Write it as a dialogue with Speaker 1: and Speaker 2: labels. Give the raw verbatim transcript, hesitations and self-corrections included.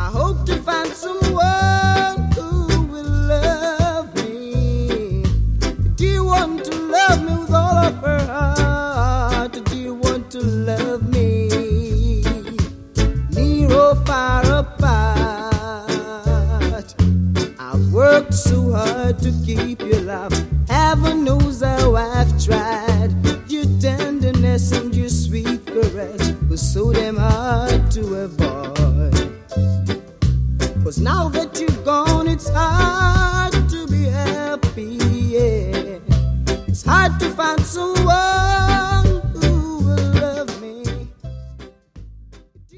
Speaker 1: I hope to find someone who will love me. Do you want to love me with all of her heart? Do you want to love me? Near or far apart, I've worked so hard to keep your love. Heaven knows how I've tried. Your tenderness and your sweet caress was so damn hard to avoid. 'Cause now that you're gone, it's hard to be happy, yeah. It's hard to find someone